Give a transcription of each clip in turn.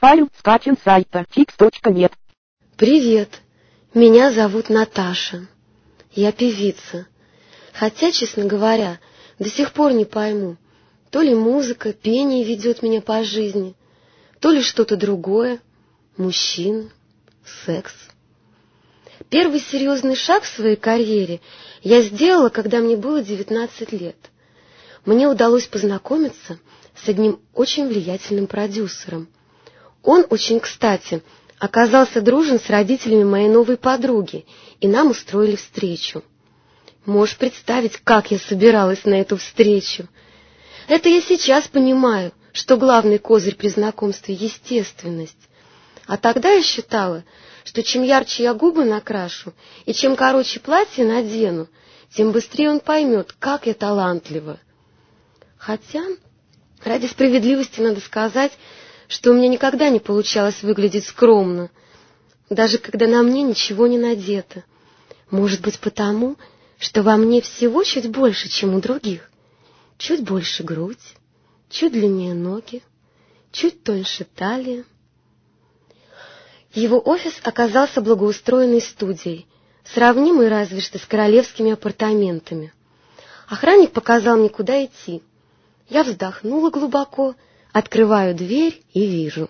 Файл скачан с сайта fix.net. Привет, меня зовут Наташа. Я певица. Хотя, честно говоря, до сих пор не пойму, то ли музыка, пение ведет меня по жизни, то ли что-то другое, мужчина, секс. Первый серьезный шаг в своей карьере я сделала, когда мне было 19 лет. Мне удалось познакомиться с одним очень влиятельным продюсером. Он очень кстати оказался дружен с родителями моей новой подруги, и нам устроили встречу. Можешь представить, как я собиралась на эту встречу? Это я сейчас понимаю, что главный козырь при знакомстве — естественность. А тогда я считала, что чем ярче я губы накрашу и чем короче платье надену, тем быстрее он поймет, как я талантлива. Хотя, ради справедливости надо сказать, что у меня никогда не получалось выглядеть скромно, даже когда на мне ничего не надето. Может быть, потому, что во мне всего чуть больше, чем у других. Чуть больше грудь, чуть длиннее ноги, чуть тоньше талия. Его офис оказался благоустроенной студией, сравнимой разве что с королевскими апартаментами. Охранник показал мне, куда идти. Я вздохнула глубоко, открываю дверь и вижу.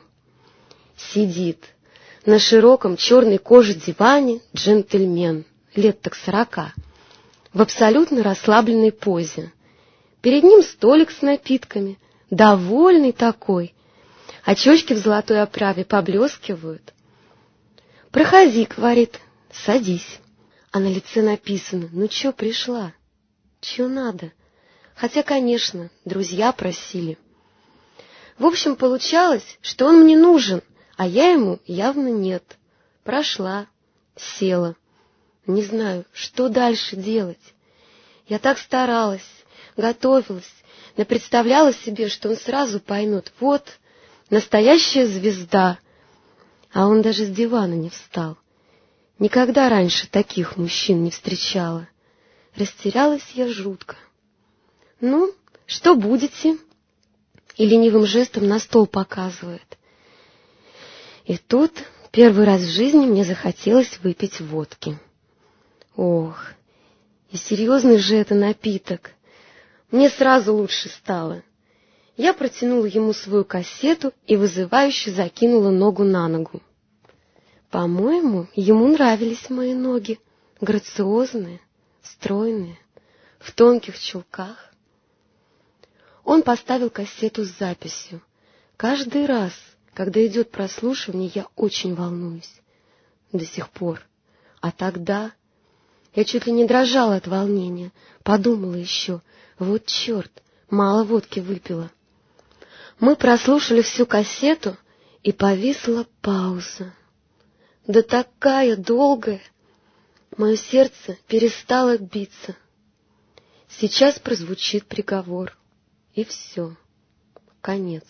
Сидит на широком черной коже диване джентльмен, лет так 40, в абсолютно расслабленной позе. Перед ним столик с напитками, довольный такой. Очечки в золотой оправе поблескивают. «Проходи», — говорит, — «садись». А на лице написано: «Ну чё пришла? Чё надо?» Хотя, конечно, друзья просили. В общем, получалось, что он мне нужен, а я ему явно нет. Прошла, села. Не знаю, что дальше делать. Я так старалась, готовилась, но представляла себе, что он сразу поймет: вот, настоящая звезда. А он даже с дивана не встал. Никогда раньше таких мужчин не встречала. Растерялась я жутко. «Ну, что будете?» И ленивым жестом на стол показывает. И тут первый раз в жизни мне захотелось выпить водки. Ох, и серьезный же это напиток. Мне сразу лучше стало. Я протянула ему свою кассету и вызывающе закинула ногу на ногу. По-моему, ему нравились мои ноги, грациозные, стройные, в тонких чулках. Он поставил кассету с записью. Каждый раз, когда идет прослушивание, я очень волнуюсь. До сих пор. А тогда я чуть ли не дрожала от волнения. Подумала еще: вот черт, мало водки выпила. Мы прослушали всю кассету, и повисла пауза. Да такая долгая! Мое сердце перестало биться. Сейчас прозвучит приговор. И все. Конец.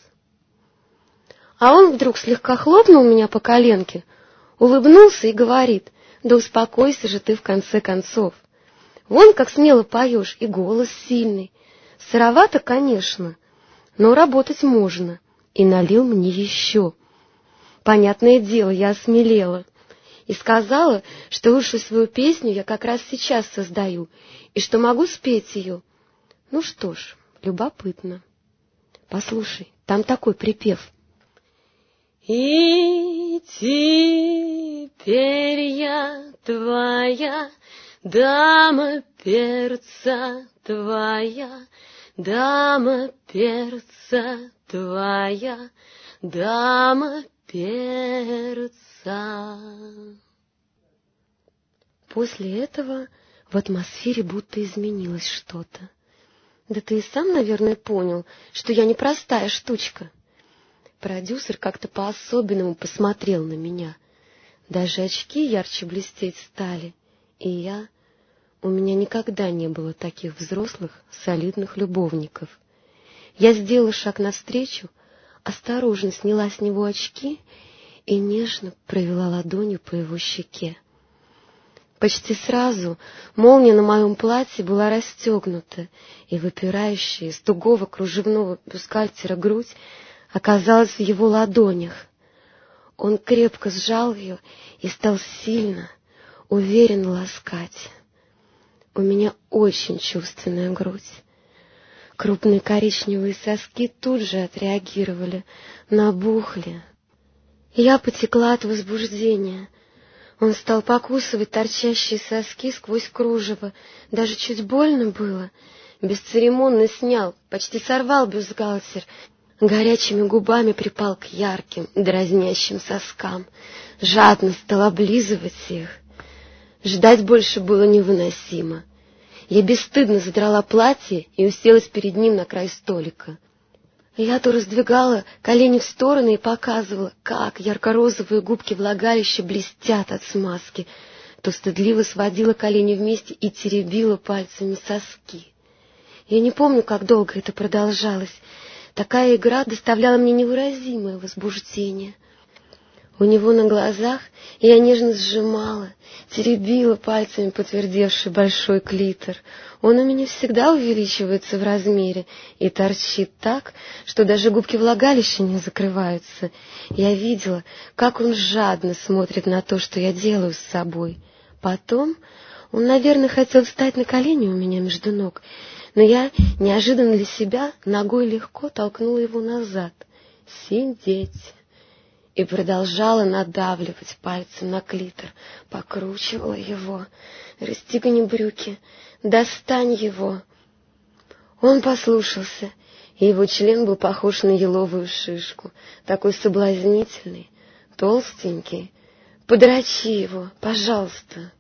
А он вдруг слегка хлопнул меня по коленке, улыбнулся и говорит: «Да успокойся же ты в конце концов. Вон как смело поешь, и голос сильный. Сыровато, конечно, но работать можно». И налил мне еще. Понятное дело, я осмелела и сказала, что лучшую свою песню я как раз сейчас создаю, и что могу спеть ее. Ну что ж, любопытно. Послушай, там такой припев. И теперь я твоя, дама перца твоя, дама перца твоя, дама перца. После этого в атмосфере будто изменилось что-то. Да ты и сам, наверное, понял, что я непростая штучка. Продюсер как-то по-особенному посмотрел на меня. Даже очки ярче блестеть стали. И у меня никогда не было таких взрослых, солидных любовников. Я сделала шаг навстречу, осторожно сняла с него очки и нежно провела ладонью по его щеке. Почти сразу молния на моем платье была расстегнута, и выпирающая из тугого кружевного бюстгальтера грудь оказалась в его ладонях. Он крепко сжал ее и стал сильно, уверенно ласкать. У меня очень чувственная грудь. Крупные коричневые соски тут же отреагировали, набухли. Я потекла от возбуждения. Он стал покусывать торчащие соски сквозь кружево. Даже чуть больно было. Бесцеремонно снял, почти сорвал бюстгальтер. Горячими губами припал к ярким, дразнящим соскам. Жадно стал облизывать их. Ждать больше было невыносимо. Я бесстыдно задрала платье и уселась перед ним на край столика. Я то раздвигала колени в стороны и показывала, как ярко-розовые губки влагалища блестят от смазки, то стыдливо сводила колени вместе и теребила пальцами соски. Я не помню, как долго это продолжалось. Такая игра доставляла мне невыразимое возбуждение. У него на глазах я нежно сжимала, теребила пальцами потвердевший большой клитор. Он у меня всегда увеличивается в размере и торчит так, что даже губки влагалища не закрываются. Я видела, как он жадно смотрит на то, что я делаю с собой. Потом он, наверное, хотел встать на колени у меня между ног, но я неожиданно для себя ногой легко толкнула его назад. «Сидеть!» И продолжала надавливать пальцем на клитор, покручивала его. «Расстегни брюки, достань его». Он послушался, и его член был похож на еловую шишку, такой соблазнительный, толстенький. «Подрочи его, пожалуйста».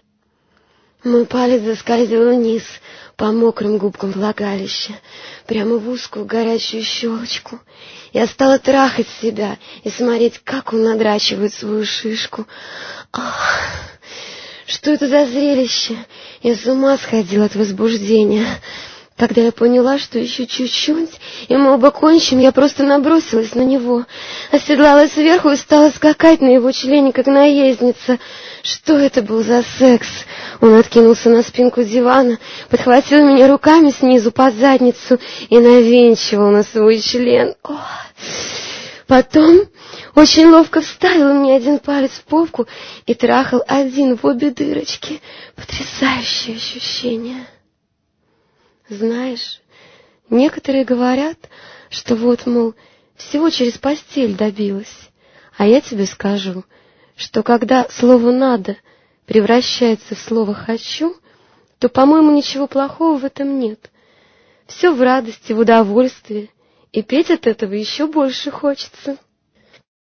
Мой палец заскользил вниз по мокрым губкам влагалища, прямо в узкую горячую щелочку. Я стала трахать себя и смотреть, как он надрачивает свою шишку. Ах, что это за зрелище! Я с ума сходила от возбуждения. Когда я поняла, что еще чуть-чуть, и мы оба кончим, я просто набросилась на него, оседлала сверху и стала скакать на его члене, как наездница. Что это был за секс? Он откинулся на спинку дивана, подхватил меня руками снизу под задницу и навинчивал на свой член. Ох. Потом очень ловко вставил мне один палец в попку и трахал один в обе дырочки. Потрясающее ощущение. Знаешь, некоторые говорят, что вот, мол, всего через постель добилась. А я тебе скажу, что когда слово «надо» превращается в слово «хочу», то, по-моему, ничего плохого в этом нет. Все в радости, в удовольствии, и петь от этого еще больше хочется.